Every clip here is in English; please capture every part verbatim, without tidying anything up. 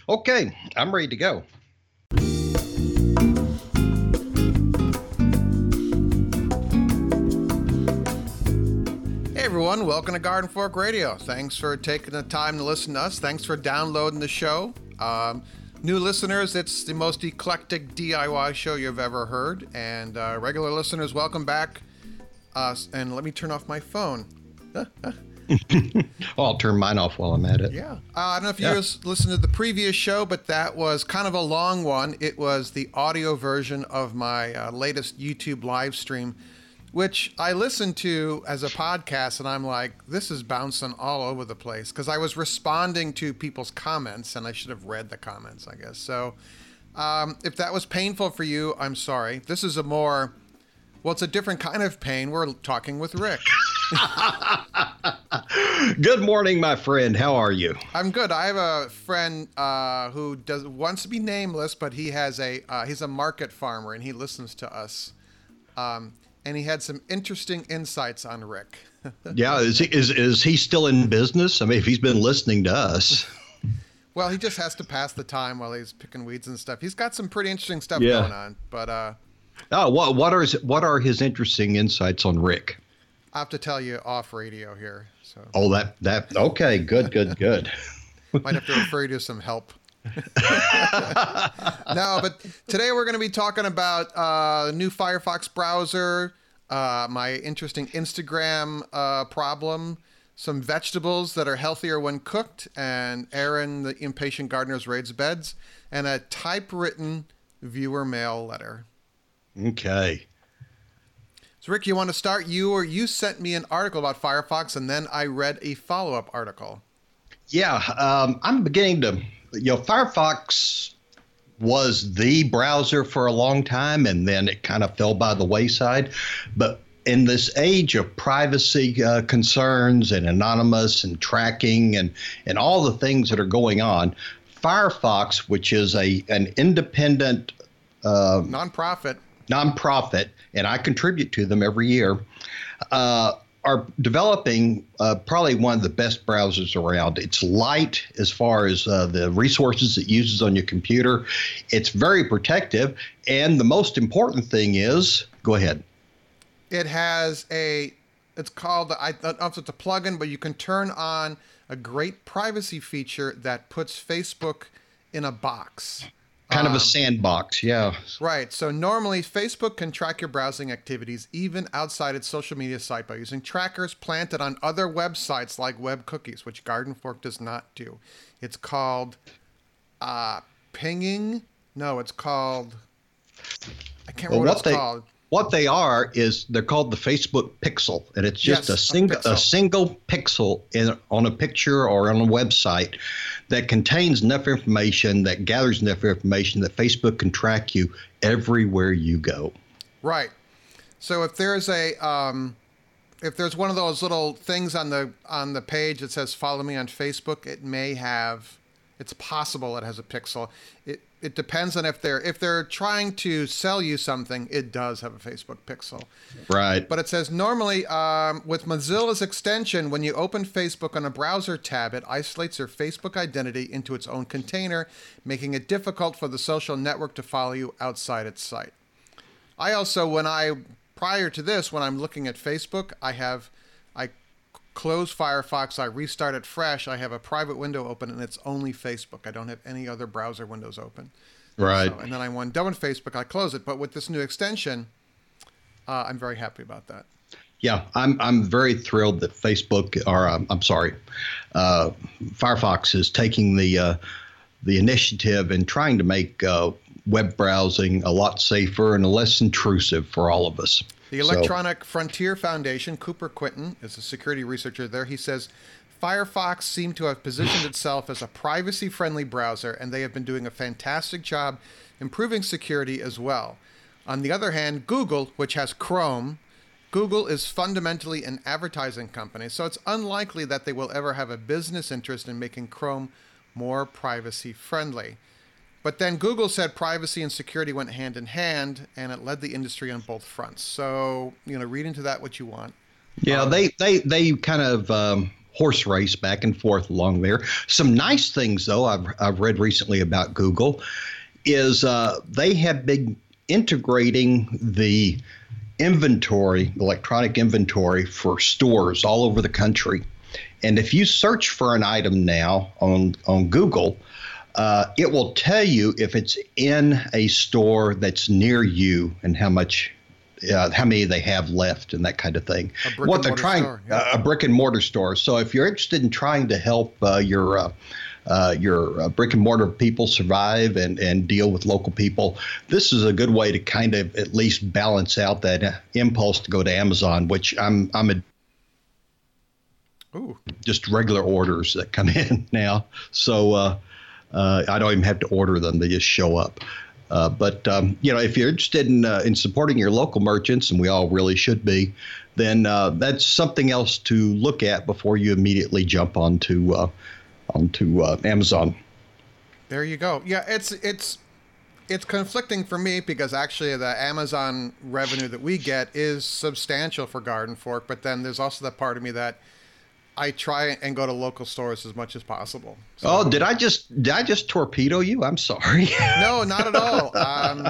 Okay, I'm ready to go. Hey everyone, welcome to Garden Fork Radio. Thanks for taking the time to listen to us. Thanks for downloading the show. Um, new listeners, it's the most eclectic D I Y show you've ever heard. And uh, regular listeners, welcome back. Uh, and let me turn off my phone. Oh, I'll turn mine off while I'm at it. Yeah. Uh, I don't know if you Yeah. guys listened to the previous show, but that was kind of a long one. It was the audio version of my uh, latest YouTube live stream, which I listened to as a podcast, and I'm like, this is bouncing all over the place, because I was responding to people's comments, and I should have read the comments, I guess. So um, if that was painful for you, I'm sorry. This is a more, well, it's a different kind of pain. We're talking with Rick. Good morning, my friend. How are you? I'm good. I have a friend uh, who does wants to be nameless, but he has a uh, he's a market farmer, and he listens to us. Um, and he had some interesting insights on Rick. Yeah, is he, is is he still in business? I mean, if he's been listening to us. Well, he just has to pass the time while he's picking weeds and stuff. He's got some pretty interesting stuff Yeah. going on, but uh, Oh, what what are his, what are his interesting insights on Rick? I have to tell you off radio here, so Oh, that that okay, good, good, good. might have to refer you to some help. No, but today we're going to be talking about uh, the new Firefox browser, uh, my interesting Instagram uh, problem, some vegetables that are healthier when cooked, and Aaron, the impatient gardener's raised beds, and a typewritten viewer mail letter. Okay. So, Rick, you want to start? You or you sent me an article about Firefox, and then I read a follow-up article. Yeah, um, I'm beginning to, you know, Firefox was the browser for a long time, and then it kind of fell by the wayside. But in this age of privacy uh, concerns and anonymous and tracking and, and all the things that are going on, Firefox, which is a an independent uh, Nonprofit. nonprofit, and I contribute to them every year, uh, are developing uh, probably one of the best browsers around. It's light as far as uh, the resources it uses on your computer. It's very protective, and the most important thing is, go ahead. It has a, it's called, I don't know if it's a plugin, but you can turn on a great privacy feature that puts Facebook in a box. Kind of Um, a sandbox, yeah. Right. So normally Facebook can track your browsing activities even outside its social media site by using trackers planted on other websites like web cookies, which Garden Fork does not do. It's called uh, pinging. No, it's called, I can't Well, remember what, what it's they called. what they are is they're called the Facebook pixel, and it's just Yes, a a single pixel. a single pixel in on a picture or on a website that contains enough information, that gathers enough information that Facebook can track you everywhere you go. Right. So if there's a um, if there's one of those little things on the on the page that says "Follow me on Facebook," it may have. It's possible it has a pixel. It it depends on if they're if they're trying to sell you something. It does have a Facebook pixel. Right. But it says normally um, with Mozilla's extension, when you open Facebook on a browser tab, it isolates your Facebook identity into its own container, making it difficult for the social network to follow you outside its site. I also, when I, prior to this, when I'm looking at Facebook, I have, I close Firefox, I restart it fresh, I have a private window open, and it's only Facebook. I don't have any other browser windows open. Right. So, and then I when done with Facebook, I close it. But with this new extension, uh, I'm very happy about that. Yeah, I'm I'm very thrilled that Facebook, or um, I'm sorry, uh, Firefox is taking the uh, the initiative and trying to make uh, web browsing a lot safer and less intrusive for all of us. The Electronic Frontier Foundation, Cooper Quinton, is a security researcher there. He says, Firefox seemed to have positioned itself as a privacy-friendly browser, and they have been doing a fantastic job improving security as well. On the other hand, Google, which has Chrome, Google is fundamentally an advertising company, so it's unlikely that they will ever have a business interest in making Chrome more privacy-friendly. But then Google said privacy and security went hand in hand, and it led the industry on both fronts. So, you know, read into that what you want. Yeah, Um, they, they, they kind of, um, horse race back and forth along there. Some nice things, though, I've, I've read recently about Google is uh, they have been integrating the inventory, electronic inventory for stores all over the country. And if you search for an item now on, on Google, uh, it will tell you if it's in a store that's near you and how much, uh, how many they have left and that kind of thing. A brick what and they're mortar trying, store, yeah. uh, a brick and mortar store. So if you're interested in trying to help uh, your uh, Uh, your uh, brick and mortar people survive and, and deal with local people, this is a good way to kind of at least balance out that uh, impulse to go to Amazon, which I'm I'm a Ooh. just regular orders that come in now. So uh, uh, I don't even have to order them; they just show up. Uh, but um, you know, if you're interested in uh, in supporting your local merchants, and we all really should be, then uh, that's something else to look at before you immediately jump onto. Uh, onto uh, Amazon. There you go. Yeah, it's it's it's conflicting for me because actually the Amazon revenue that we get is substantial for Garden Fork, but then there's also that part of me that I try and go to local stores as much as possible. So, oh, did I just did I just torpedo you? I'm sorry. No, not at all. Um,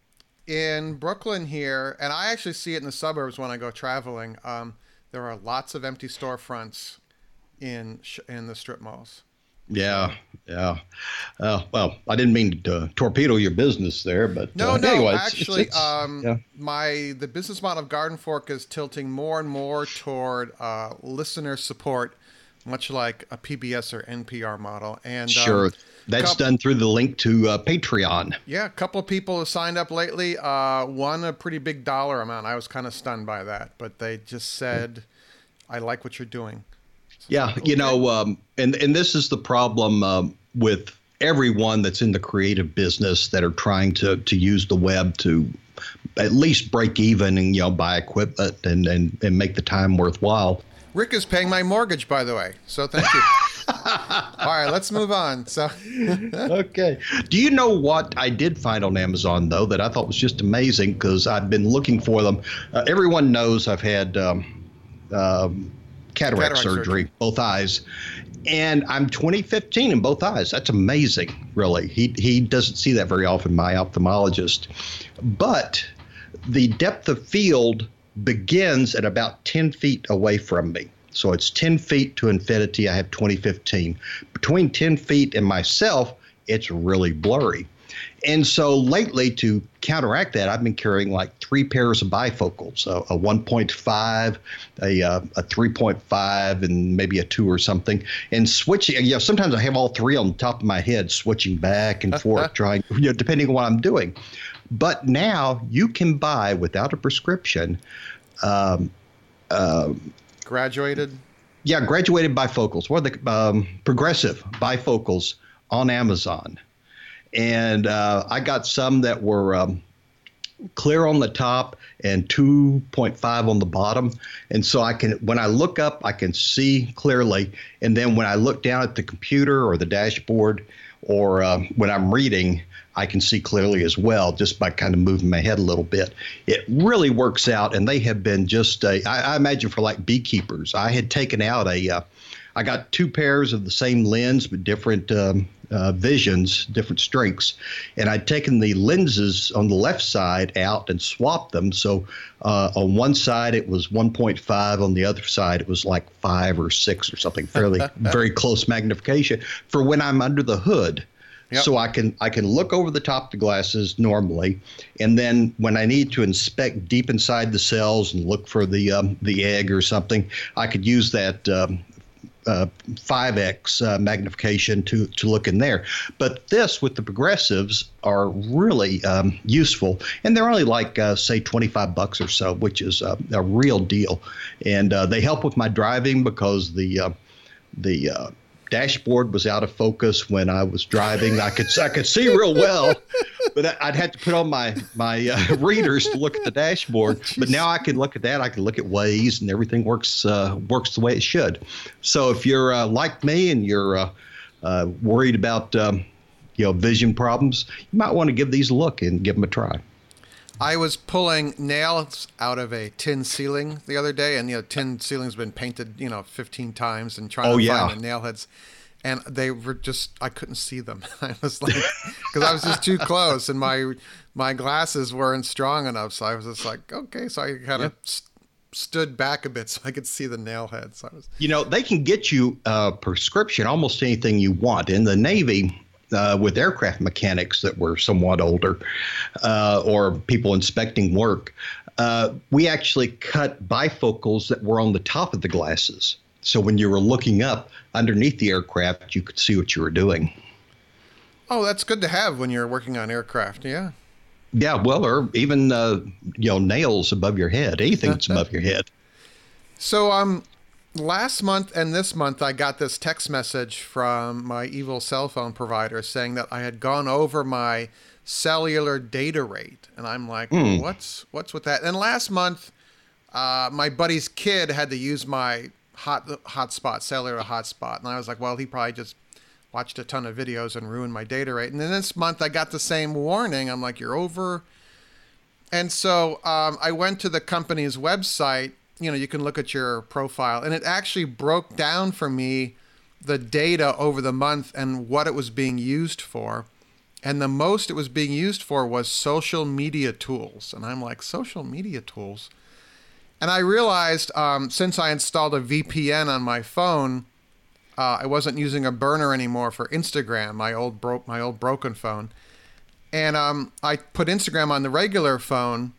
in Brooklyn here, and I actually see it in the suburbs when I go traveling, um, there are lots of empty storefronts in in the strip malls. Yeah, yeah. Uh, well, I didn't mean to uh, torpedo your business there, but no, uh, no. anyway, it's, actually, it's, it's, um, yeah. my the business model of Garden Fork is tilting more and more toward uh, listener support, much like a P B S or N P R model. And sure, um, that's couple, done through the link to uh, Patreon. Yeah, a couple of people have signed up lately. Uh, one a pretty big dollar amount. I was kind of stunned by that, but they just said, "I like what you're doing." Yeah, you know, um, and and this is the problem um, with everyone that's in the creative business that are trying to to use the web to at least break even and, you know, buy equipment and, and, and make the time worthwhile. Rick is paying my mortgage, by the way, so thank you. All right, let's move on. So, okay. Do you know what I did find on Amazon, though, that I thought was just amazing because I've been looking for them. Uh, everyone knows I've had um, um, cataract, cataract surgery, surgery, both eyes. And I'm twenty fifteen in both eyes. That's amazing, really. He he doesn't see that very often, my ophthalmologist. But the depth of field begins at about ten feet away from me. So it's ten feet to infinity. I have twenty fifteen. Between ten feet and myself, it's really blurry. And so lately, to counteract that, I've been carrying like three pairs of bifocals, a, a one point five, a, uh, a three point five, and maybe a two or something. And switching, you know, sometimes I have all three on the top of my head, switching back and forth, trying, you know, depending on what I'm doing. But now you can buy, without a prescription, um, uh, graduated? Yeah, graduated bifocals. What are the um, progressive bifocals on Amazon. And uh, I got some that were um, clear on the top and two point five on the bottom. And so I can, when I look up, I can see clearly. And then when I look down at the computer or the dashboard or uh, when I'm reading, I can see clearly as well, just by kind of moving my head a little bit. It really works out. And they have been just, a, I, I imagine for like beekeepers, I had taken out a, uh, I got two pairs of the same lens, but different um, uh, visions, different strengths. And I'd taken the lenses on the left side out and swapped them. So uh, on one side, it was one point five. On the other side, it was like five or six or something, fairly, very close magnification for when I'm under the hood. Yep. So I can I can look over the top of the glasses normally, and then when I need to inspect deep inside the cells and look for the um, the egg or something, I could use that um, uh, five X uh, magnification to to look in there. But this with the progressives are really um, useful, and they're only like uh, say twenty-five bucks or so, which is uh, a real deal, and uh, they help with my driving because the uh, the uh, dashboard was out of focus when I was driving. I could I could see real well, but I'd have to put on my my uh, readers to look at the dashboard. But now I can look at that. I can look at Waze, and everything works uh, works the way it should. So if you're uh, like me and you're uh, uh, worried about um, you know vision problems, you might want to give these a look and give them a try. I was pulling nails out of a tin ceiling the other day, and you know, tin ceiling's been painted, you know, fifteen times, and trying oh, to yeah. find the nail heads, and they were just, I couldn't see them. I was like, because I was just too close, and my my glasses weren't strong enough, so I was just like, okay, so I kind of. St- stood back a bit so I could see the nail heads. I was... You know, they can get you a prescription, almost anything you want. In the Navy, uh, with aircraft mechanics that were somewhat older, uh, or people inspecting work, uh, we actually cut bifocals that were on the top of the glasses. So when you were looking up underneath the aircraft, you could see what you were doing. Oh, that's good to have when you're working on aircraft, yeah. Yeah, well, or even, uh, you know, nails above your head, anything that's above your head. So um, last month and this month, I got this text message from my evil cell phone provider saying that I had gone over my cellular data rate. And I'm like, mm. what's what's with that? And last month, uh, my buddy's kid had to use my hot hotspot, cellular hotspot. And I was like, well, he probably just watched a ton of videos and ruined my data rate. And then this month I got the same warning. I'm like, you're over. And so um, I went to the company's website. You know, you can look at your profile, and it actually broke down for me the data over the month and what it was being used for. And the most it was being used for was social media tools. And I'm like, social media tools? And I realized um, since I installed a V P N on my phone, Uh, I wasn't using a burner anymore for Instagram, my old bro- my old broken phone. And um, I put Instagram on the regular phone,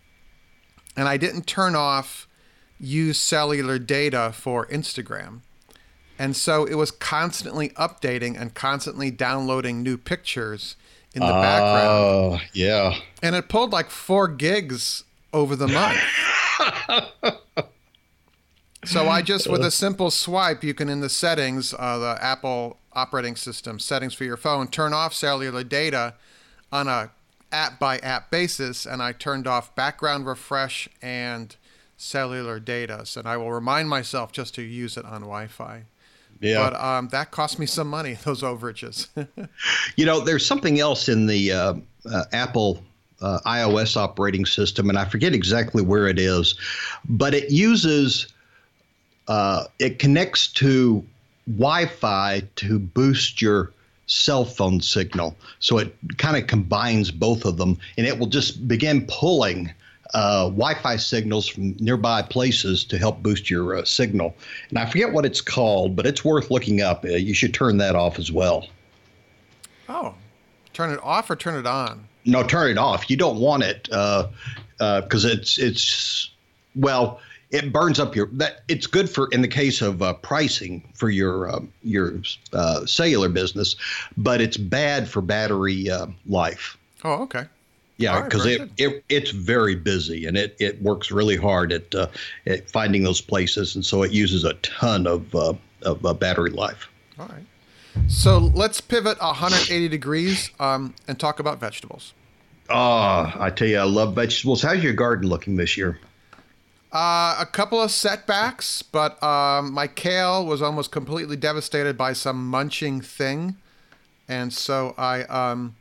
and I didn't turn off use cellular data for Instagram. And so it was constantly updating and constantly downloading new pictures in the uh, background. Oh, yeah. And it pulled like four gigs over the month. So I just, with a simple swipe, you can, in the settings, uh, the Apple operating system settings for your phone, turn off cellular data on a app-by-app basis, and I turned off background refresh and cellular data. So I will remind myself just to use it on Wi-Fi. Yeah. But um, that cost me some money, those overages. You know, there's something else in the uh, uh, Apple uh, iOS operating system, and I forget exactly where it is, but it uses... Uh, it connects to Wi-Fi to boost your cell phone signal. So it kind of combines both of them, and it will just begin pulling uh, Wi-Fi signals from nearby places to help boost your uh, signal. And I forget what it's called, but it's worth looking up. Uh, you should turn that off as well. Oh, turn it off or turn it on? No, turn it off. You don't want it because uh, uh, it's it's well. It burns up your that. It's good for in the case of uh, pricing for your uh, your uh, cellular business, but it's bad for battery uh, life. Oh, okay. Yeah, because right, it, it it's very busy and it, it works really hard at, uh, at finding those places, and so it uses a ton of uh, of uh, battery life. All right. So let's pivot one hundred eighty degrees um, and talk about vegetables. Oh, I tell you, I love vegetables. How's your garden looking this year? Uh, a couple of setbacks, but um, my kale was almost completely devastated by some munching thing. And so I um,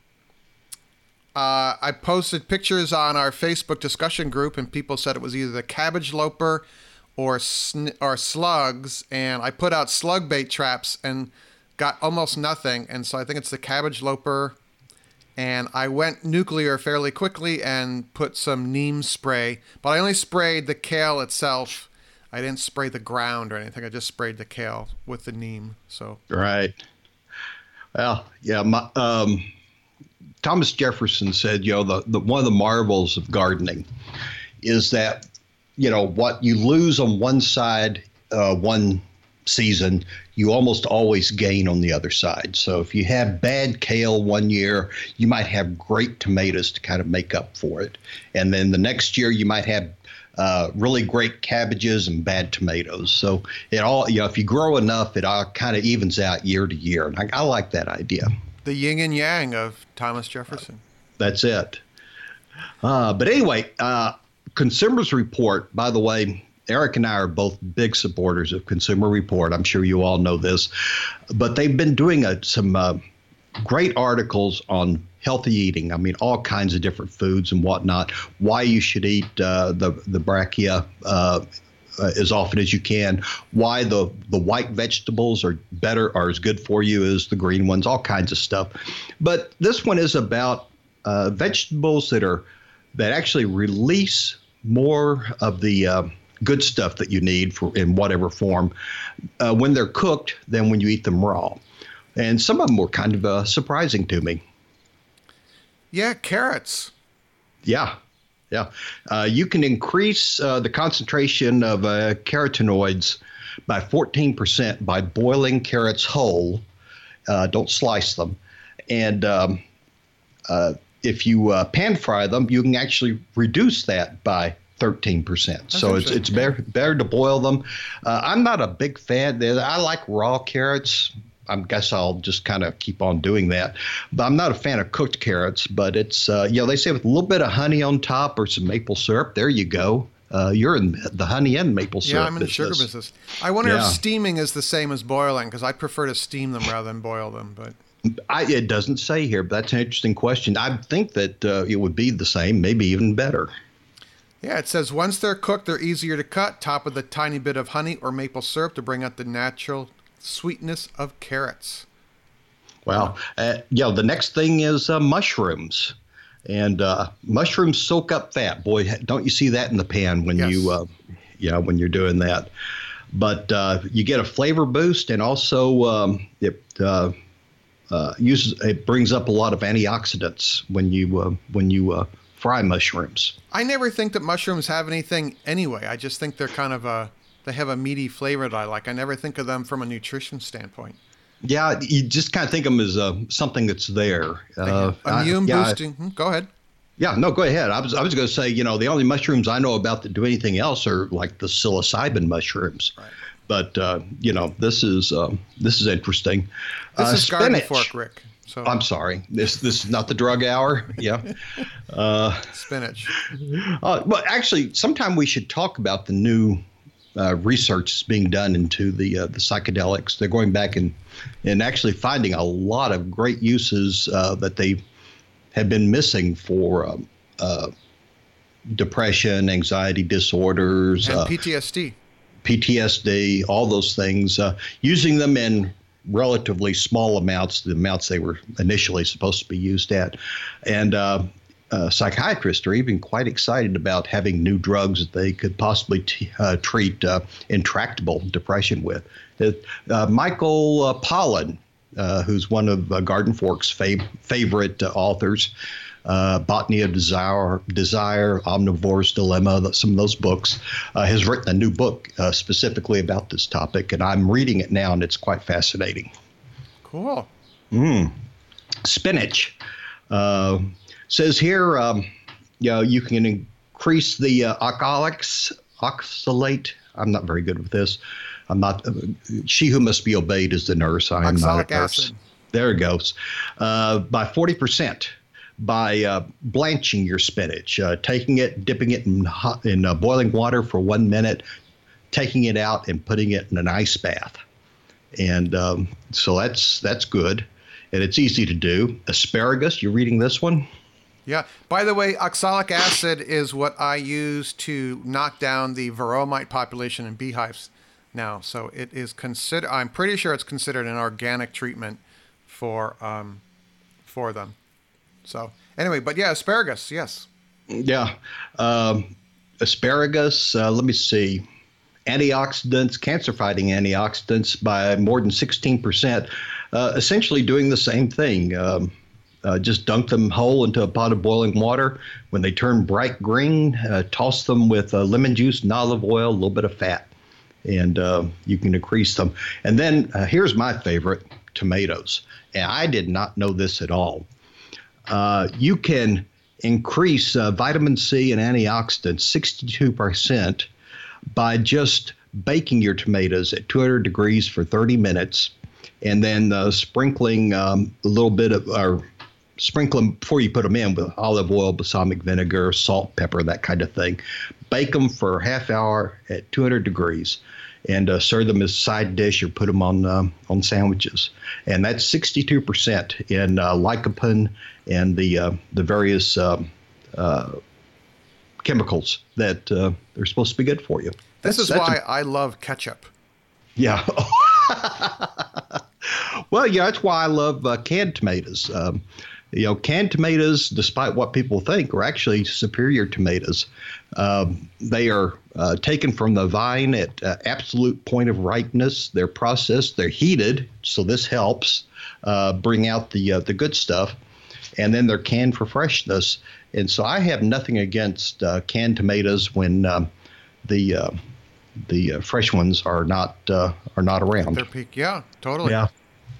uh, I posted pictures on our Facebook discussion group, and people said it was either the cabbage loper or, sn- or slugs. And I put out slug bait traps and got almost nothing. And so I think it's the cabbage loper. And I went nuclear fairly quickly and put some neem spray. But I only sprayed the kale itself. I didn't spray the ground or anything. I just sprayed the kale with the neem. So right. Well, yeah. My, um, Thomas Jefferson said, you know, the, the one of the marvels of gardening is that, you know, what you lose on one side, uh, one season, you almost always gain on the other side. So if you have bad kale one year, you might have great tomatoes to kind of make up for it. And then the next year you might have uh, really great cabbages and bad tomatoes. So it all, you know, if you grow enough, it all kind of evens out year to year. And I, I like that idea. The yin and yang of Thomas Jefferson. Uh, that's it. Uh, but anyway, uh, Consumers Report, by the way, Eric and I are both big supporters of Consumer Report. I'm sure you all know this, but they've been doing a, some uh, great articles on healthy eating. I mean, all kinds of different foods and whatnot. Why you should eat uh, the the brachia uh, uh, as often as you can. Why the the white vegetables are better, are as good for you as the green ones. All kinds of stuff. But this one is about uh, vegetables that are that actually release more of the uh, good stuff that you need for in whatever form uh, when they're cooked than when you eat them raw. And some of them were kind of uh, surprising to me. Yeah, carrots. Yeah, yeah. Uh, you can increase uh, the concentration of uh, carotenoids by fourteen percent by boiling carrots whole. Uh, don't slice them. And um, uh, if you uh, pan fry them, you can actually reduce that by thirteen percent. That's so it's it's better, better to boil them. Uh, I'm not a big fan. I like raw carrots. I guess I'll just kind of keep on doing that. But I'm not a fan of cooked carrots. But it's, uh, you know, they say with a little bit of honey on top or some maple syrup, there you go. Uh, you're in the honey and maple syrup Yeah, I'm in the sugar business. I wonder yeah. if steaming is the same as boiling, because I prefer to steam them rather than boil them. But I, it doesn't say here, but that's an interesting question. I think that uh, it would be the same, maybe even better. Yeah, it says once they're cooked, they're easier to cut. Top with a tiny bit of honey or maple syrup to bring out the natural sweetness of carrots. Wow. Uh, yeah, the next thing is uh, mushrooms. And uh, mushrooms soak up fat. Boy, don't you see that in the pan when yes. you, uh, yeah, when you're doing that. But uh, you get a flavor boost, and also um, it uh, uh, uses it brings up a lot of antioxidants when you uh, when you uh, fry mushrooms. I never think that mushrooms have anything anyway. I just think they're kind of a they have a meaty flavor that I like. I never think of them from a nutrition standpoint. Yeah, you just kind of think of them as uh, something that's there. Uh, Immune I, yeah, boosting. Hmm, go ahead. Yeah, no, go ahead. I was I was going to say, you know, the only mushrooms I know about that do anything else are like the psilocybin mushrooms. Right. But uh, you know, this is um, this is interesting. This uh, is garden spinach. fork, Rick. So I'm sorry. This this is not the drug hour. Yeah. Uh, spinach. Uh, well, actually, sometime we should talk about the new uh, research that's being done into the uh, the psychedelics. They're going back and and actually finding a lot of great uses uh, that they have been missing for um, uh, depression, anxiety disorders, and uh, P T S D. P T S D, all those things. Uh, using them in relatively small amounts, the amounts they were initially supposed to be used at, and uh, uh, psychiatrists are even quite excited about having new drugs that they could possibly t- uh, treat uh, intractable depression with. Uh, Michael uh, Pollan, uh, who's one of uh, Garden Fork's fav- favorite uh, authors, uh, Botany of Desire, Desire, Omnivore's Dilemma, some of those books, uh, has written a new book uh, specifically about this topic, and I'm reading it now, and it's quite fascinating. Cool. Mm. Spinach. Uh, says here, um, you know, you can increase the uh, oxalates, oxalate. I'm not very good with this. I'm not. Uh, she who must be obeyed is the nurse. I am Oxalic not a nurse. acid. There it goes. Uh, by forty percent by uh, blanching your spinach, uh, taking it, dipping it in hot, in uh, boiling water for one minute, taking it out and putting it in an ice bath. And um, so that's that's good, and it's easy to do. Asparagus. You reading this one? Yeah. By the way, oxalic acid is what I use to knock down the varroa mite population in beehives now. So it is considered. I'm pretty sure it's considered an organic treatment for um, for them. So anyway, but yeah, asparagus. Yes. Yeah, um, asparagus. Uh, let me see. Antioxidants, cancer-fighting antioxidants by more than sixteen percent. Uh, essentially doing the same thing. Um, Uh, just dunk them whole into a pot of boiling water. When they turn bright green, uh, toss them with uh, lemon juice and olive oil, a little bit of fat, and uh, you can increase them. And then uh, here's my favorite, tomatoes. And I did not know this at all. Uh, you can increase uh, vitamin C and antioxidants sixty-two percent by just baking your tomatoes at two hundred degrees for thirty minutes, and then uh, sprinkling um, a little bit of or sprinkle them before you put them in with olive oil, balsamic vinegar, salt, pepper, that kind of thing. Bake them for a half hour at two hundred degrees. and uh, serve them as a side dish or put them on um, on sandwiches. And that's sixty-two percent in uh, lycopene and the uh, the various um, uh, chemicals that uh, are supposed to be good for you. This That's, is that's why a, I love ketchup. Yeah. Well, yeah, that's why I love uh, canned tomatoes. Um, you know, canned tomatoes, despite what people think, are actually superior tomatoes. Um, they are uh, taken from the vine at uh, absolute point of ripeness. They're processed. They're heated, so this helps uh, bring out the uh, the good stuff. And then they're canned for freshness. And so I have nothing against uh, canned tomatoes when um, the uh, the uh, fresh ones are not uh, are not around. Their peak, yeah, totally. Yeah.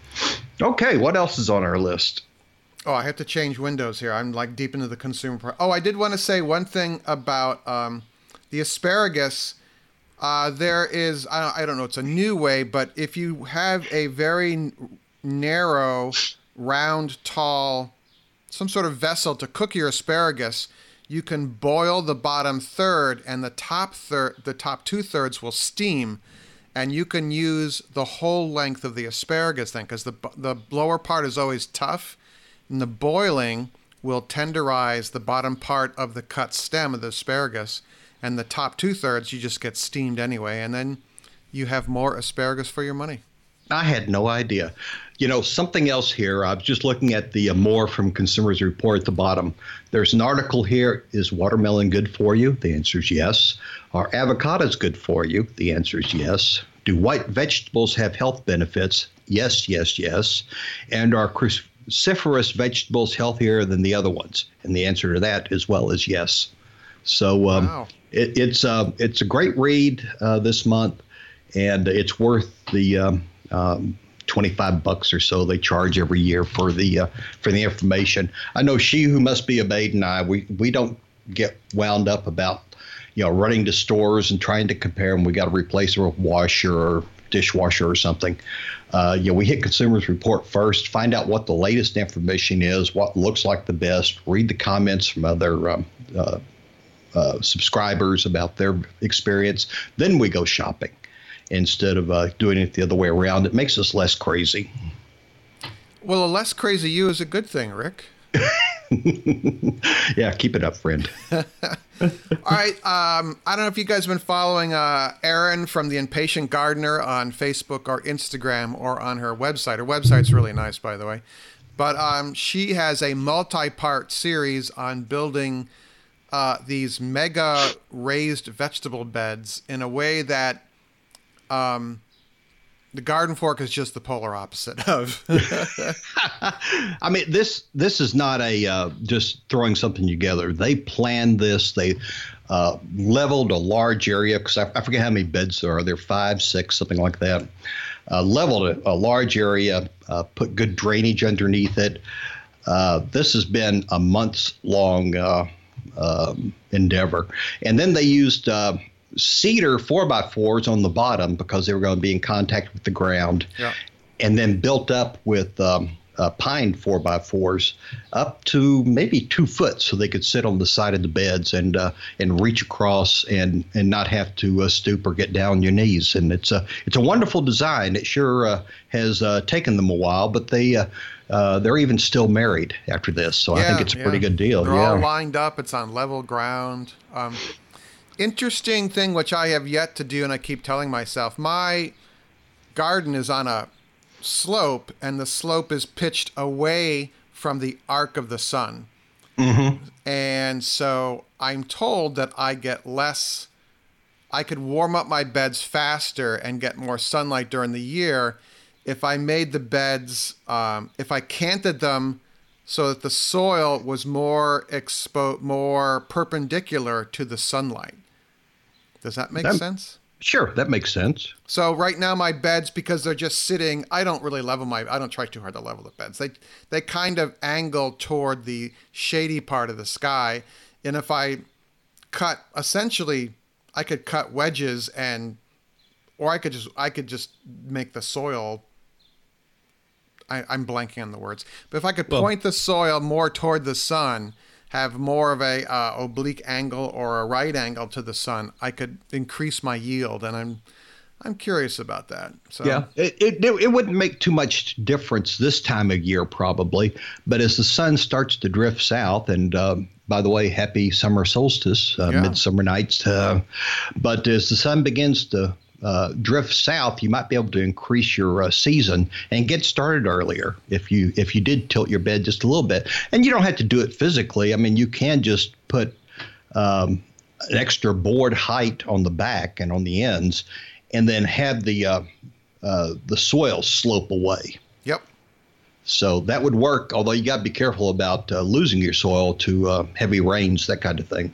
Okay, what else is on our list? Oh, I have to change windows here. I'm like deep into the consumer. Pro- oh, I did want to say one thing about um, the asparagus. Uh, there is, I don't, I don't know, it's a new way, but if you have a very n- narrow, round, tall, some sort of vessel to cook your asparagus, you can boil the bottom third, and the top third, the top two thirds will steam. And you can use the whole length of the asparagus then, because the the lower part is always tough, and the boiling will tenderize the bottom part of the cut stem of the asparagus, and the top two thirds you just get steamed anyway, and then you have more asparagus for your money. I had no idea. You know, something else here. I was just looking at the uh, more from Consumers Report at the bottom. There's an article here. Is watermelon good for you? The answer is yes. Are avocados good for you? The answer is yes. Do white vegetables have health benefits? Yes, yes, yes. And are cruciferous vegetables healthier than the other ones? And the answer to that as well is yes. So um, wow. it, it's uh, it's a great read uh, this month, and it's worth the um, um, twenty-five bucks or so they charge every year for the uh, for the information. I know She Who Must Be Obeyed and I, we, we don't get wound up about, you know, running to stores and trying to compare them. We got to replace a washer or dishwasher or something. Uh, you know, we hit Consumers Report first, find out what the latest information is, what looks like the best, read the comments from other um, uh, uh, subscribers about their experience. Then we go shopping instead of uh, doing it the other way around. It makes us less crazy. Well, a less crazy you is a good thing, Rick. Yeah, keep it up, friend. All right. Um, I don't know if you guys have been following uh, Erin from The Impatient Gardener on Facebook or Instagram or on her website. Her website's really nice, by the way. But um, she has a multi-part series on building uh, these mega raised vegetable beds in a way that um, the garden fork is just the polar opposite of. I mean, this this is not a uh, just throwing something together. They planned this. They uh, leveled a large area, because I, I forget how many beds there are. There are five, six, something like that. Uh, leveled a, a large area, uh, put good drainage underneath it. Uh, this has been a months long uh, um, endeavor. And then they used uh, cedar four by fours on the bottom because they were going to be in contact with the ground, Yeah. and then built up with um, uh, pine four by fours up to maybe two foot, so they could sit on the side of the beds and uh, and reach across and and not have to uh, stoop or get down on your knees. And it's a it's a wonderful design. It sure uh, has uh, taken them a while, but they. Uh, Uh, they're even still married after this, so Yeah, I think it's a yeah. pretty good deal. They're yeah. all lined up. It's on level ground. Um, interesting thing, which I have yet to do, and I keep telling myself, my garden is on a slope, and the slope is pitched away from the arc of the sun. Mm-hmm. And so I'm told that I get less, I could warm up my beds faster and get more sunlight during the year if I made the beds, um, if I canted them so that the soil was more expo- more perpendicular to the sunlight. Does that make That- sense? Sure, that makes sense. So right now my beds, because they're just sitting, I don't really level my, I don't try too hard to level the beds. They they kind of angle toward the shady part of the sky. And if I cut, essentially, I could cut wedges and, or I could just, I could just make the soil, I, I'm blanking on the words, but if I could Well- point the soil more toward the sun, have more of a uh, oblique angle or a right angle to the sun, I could increase my yield. And I'm I'm curious about that. So yeah, it, it it wouldn't make too much difference this time of year probably, but as the sun starts to drift south, and uh, by the way, happy summer solstice, uh, Yeah. midsummer nights. Uh, but as the sun begins to uh, drift south, you might be able to increase your uh, season and get started earlier if you if you did tilt your bed just a little bit. And you don't have to do it physically. I mean, you can just put um, an extra board height on the back and on the ends, and then have the uh, uh, the soil slope away. Yep. So that would work, although you got to be careful about uh, losing your soil to uh, heavy rains, that kind of thing.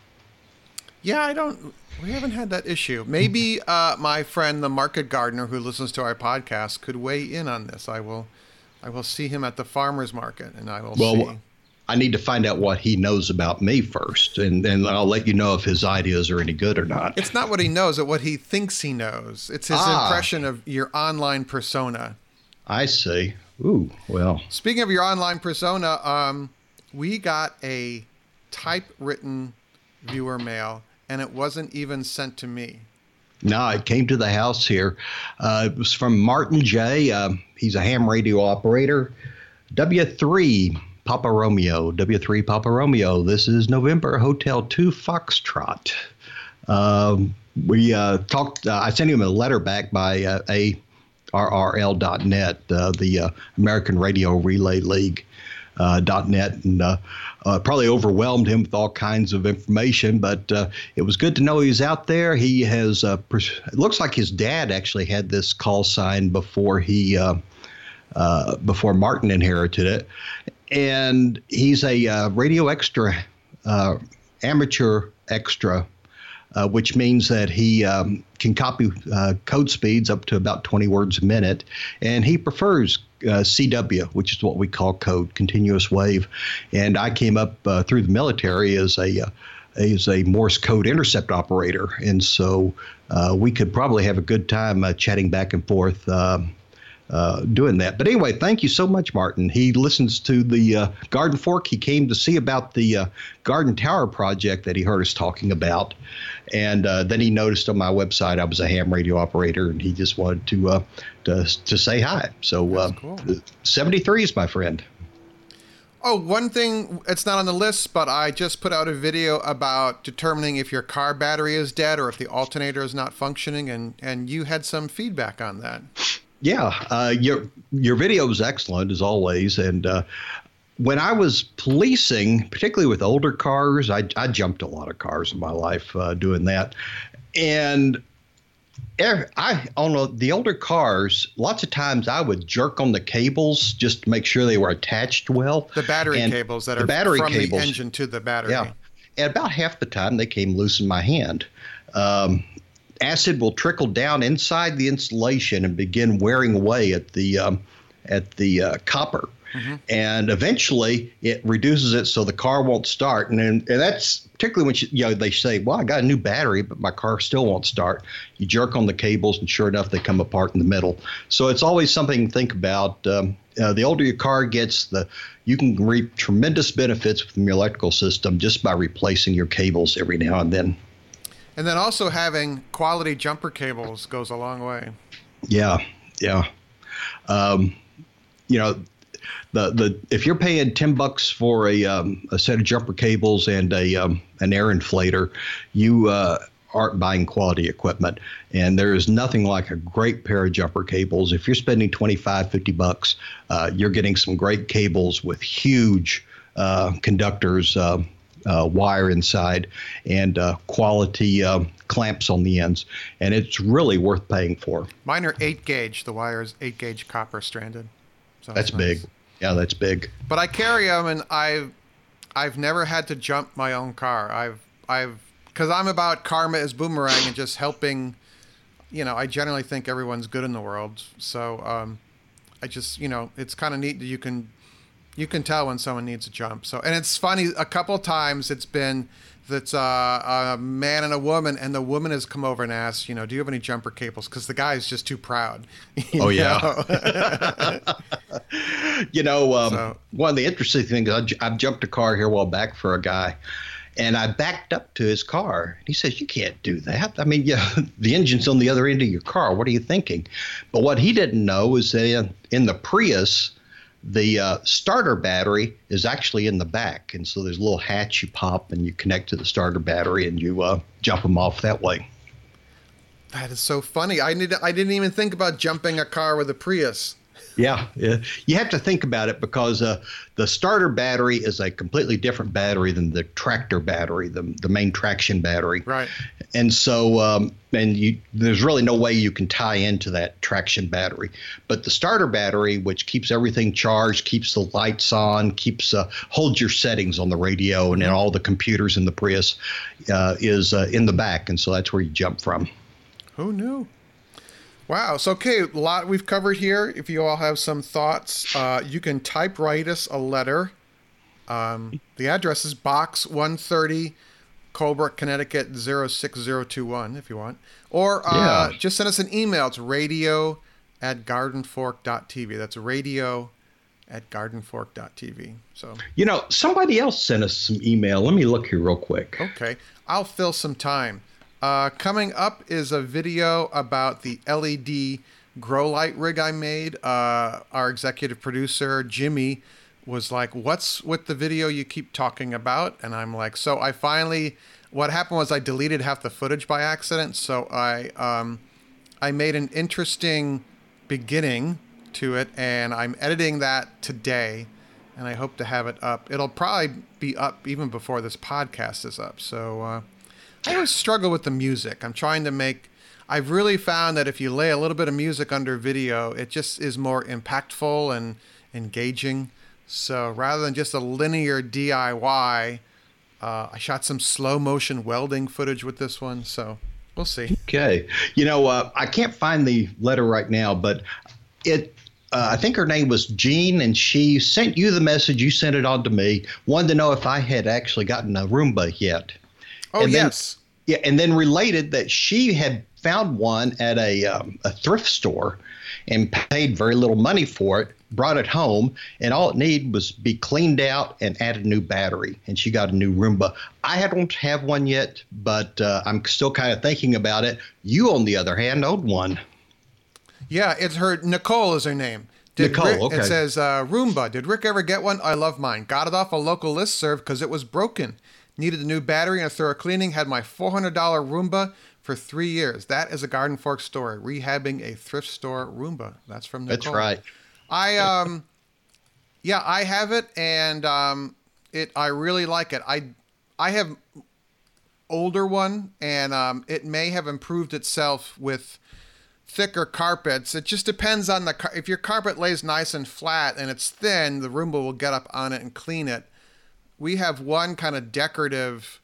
Yeah, I don't. We haven't had that issue. Maybe uh, my friend, the market gardener who listens to our podcast, could weigh in on this. I will, I will see him at the farmers market, and I will Well, see. I need to find out what he knows about me first, and then I'll let you know if his ideas are any good or not. It's not what he knows, it's what he thinks he knows. It's his Ah. impression of your online persona. I see. Ooh, well, Speaking of your online persona, um, we got a typewritten viewer mail, and it wasn't even sent to me. no, it came to the house here. Uh, it was from Martin J. Uh, he's a ham radio operator. W three Papa Romeo, W three Papa Romeo. This is November Hotel two Foxtrot. Um, we uh, talked, uh, I sent him a letter back by uh, A R R L dot net, uh, the uh, American Radio Relay League. Uh, .net, and uh, uh, probably overwhelmed him with all kinds of information, but uh, it was good to know he's out there. He has, uh, pers- it looks like his dad actually had this call sign before he, uh, uh, before Martin inherited it, and he's a uh, radio extra, uh, amateur extra, uh, which means that he um, can copy uh, code speeds up to about twenty words a minute, and he prefers Uh, C W, which is what we call code, continuous wave. And I came up uh, through the military as a uh, as a Morse code intercept operator, and so uh, we could probably have a good time uh, chatting back and forth uh, uh, doing that. But anyway, thank you so much, Martin. He listens to the uh, Garden Fork. He came to see about the uh, Garden Tower project that he heard us talking about. And uh, then he noticed on my website I was a ham radio operator, and he just wanted to uh, to, to say hi. So uh, cool. seventy-three is my friend. Oh, one thing, it's not on the list, but I just put out a video about determining if your car battery is dead or if the alternator is not functioning, and, and you had some feedback on that. Yeah, uh, your your video was excellent as always, and uh, when I was policing, particularly with older cars, I, I jumped a lot of cars in my life uh, doing that, and I on the older cars, lots of times I would jerk on the cables just to make sure they were attached well. The battery and cables that the are battery from cables, the engine to the battery. Yeah, and about half the time they came loose in my hand. Um, acid will trickle down inside the insulation and begin wearing away at the um, at the uh, copper. Mm-hmm. And eventually it reduces it so the car won't start. And, and that's particularly when you, you know, they say, well, I got a new battery, but my car still won't start. You jerk on the cables, and sure enough, they come apart in the middle. So it's always something to think about. Um, uh, the older your car gets, the you can reap tremendous benefits from your electrical system just by replacing your cables every now and then. And then also having quality jumper cables goes a long way. Yeah, yeah. Um, you know, The, the if you're paying ten bucks for a um, a set of jumper cables and a um, an air inflator, you uh, aren't buying quality equipment. And there is nothing like a great pair of jumper cables. If you're spending twenty-five, fifty bucks, uh, you're getting some great cables with huge uh, conductors, uh, uh, wire inside, and uh, quality uh, clamps on the ends. And it's really worth paying for. Mine are eight gauge. The wire is eight gauge copper stranded. So that's nice. big. Yeah, that's big. But I carry them, and I've I've never had to jump my own car. I've I've because I'm about karma as boomerang and just helping. You know, I generally think everyone's good in the world, so um, I just you know it's kind of neat that you can you can tell when someone needs a jump. So and it's funny. A couple times it's been that's uh, a man and a woman, and the woman has come over and asked, you know, do you have any jumper cables? Because the guy is just too proud. Oh, yeah. You know, um, So- one of the interesting things, I, j- I jumped a car here a while back for a guy, And I backed up to his car. He says, "You can't do that. I mean, yeah, the engine's on the other end of your car. What are you thinking?" But what he didn't know is that in, in the Prius, the uh, starter battery is actually in the back. And so there's a little hatch you pop and you connect to the starter battery and you uh, jump them off that way. That is so funny. I need. I didn't even think about jumping a car with a Prius. Yeah, yeah, you have to think about it because uh, the starter battery is a completely different battery than the tractor battery, the the main traction battery. Right. And so, um, and you, there's really no way you can tie into that traction battery. But the starter battery, which keeps everything charged, keeps the lights on, keeps uh, holds your settings on the radio and in all the computers in the Prius, uh, is uh, in the back, and so that's where you jump from. Who knew? Wow. So, okay, a lot we've covered here. If you all have some thoughts, uh, you can type write us a letter. Um, the address is Box one thirty, Colebrook, Connecticut zero six zero two one if you want. Or uh, yeah. just send us an email. It's radio at gardenfork dot t v. That's radio at gardenfork dot t v. So, you know, somebody else sent us some email. Let me look here real quick. Okay. I'll fill some time. Uh, coming up is a video about the L E D grow light rig I made. Uh, our executive producer, Jimmy, was like, "What's with the video you keep talking about?" And I'm like, so I finally, what happened was I deleted half the footage by accident. So I, um, I made an interesting beginning to it, and I'm editing that today, and I hope to have it up. It'll probably be up even before this podcast is up. So, uh, I always struggle with the music. I'm trying to make, I've really found that if you lay a little bit of music under video, it just is more impactful and engaging. So rather than just a linear D I Y, uh, I shot some slow motion welding footage with this one. So we'll see. Okay. You know, uh, I can't find the letter right now, but it, uh, I think her name was Jean, and she sent you the message. You sent it on to me. Wanted to know if I had actually gotten a Roomba yet. Oh, and then, yes. Yeah, and then related that she had found one at a um, a thrift store and paid very little money for it, brought it home, and all it needed was be cleaned out and add a new battery, and she got a new Roomba. I don't have one yet, but uh, I'm still kind of thinking about it. You, on the other hand, own one. Yeah, it's her, Nicole is her name. Did Nicole, Rick, okay. It says, uh, Roomba, did Rick ever get one? I love mine. Got it off a local listserv because it was broken. Needed a new battery and a thorough cleaning. Had my four hundred dollars Roomba for three years. That is a Garden Fork story. Rehabbing a thrift store Roomba. That's from Nicole. That's right. I, um, yeah, I have it, and um, it. I really like it. I, I have older one, and um, it may have improved itself with thicker carpets. It just depends on the car. If your carpet lays nice and flat and it's thin, the Roomba will get up on it and clean it. We have one kind of decorative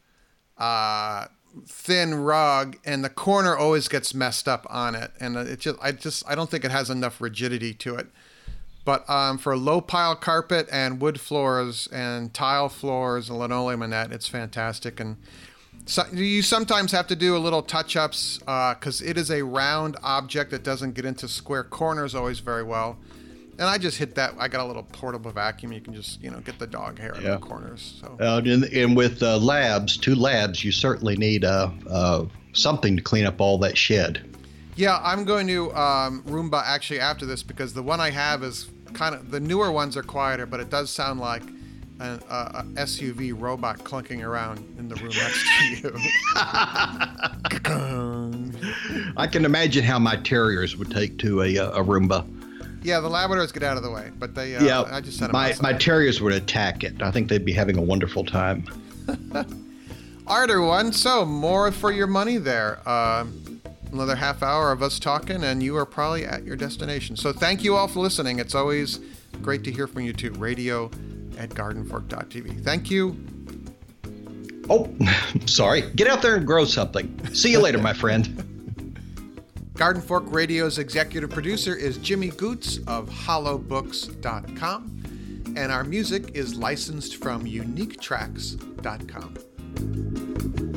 uh, thin rug, and the corner always gets messed up on it. And it just, I just, I don't think it has enough rigidity to it. But um, for low pile carpet and wood floors and tile floors and linoleum and that, it's fantastic. And so you sometimes have to do a little touch-ups because uh, it is a round object that doesn't get into square corners always very well. And I just hit that. I got a little portable vacuum. You can just, you know, get the dog hair in yeah. the corners. So. Uh, and, and with uh, labs, two labs, you certainly need uh, uh, something to clean up all that shed. Yeah, I'm going to um, Roomba actually after this because the one I have is kind of, the newer ones are quieter, but it does sound like an uh, a S U V robot clunking around in the room next to you. I can imagine how my terriers would take to a, a Roomba. Yeah, the Labradors get out of the way, but they. Uh, yeah, I just set them my outside. my terriers would attack it. I think they'd be having a wonderful time. All right, everyone. So more for your money there. Uh, another half hour of us talking, and you are probably at your destination. So thank you all for listening. It's always great to hear from you too. Radio at gardenfork dot t v. Thank you. Oh, sorry. Get out there and grow something. See you later, my friend. Garden Fork Radio's executive producer is Jimmy Goots of hollow books dot com, and our music is licensed from unique tracks dot com.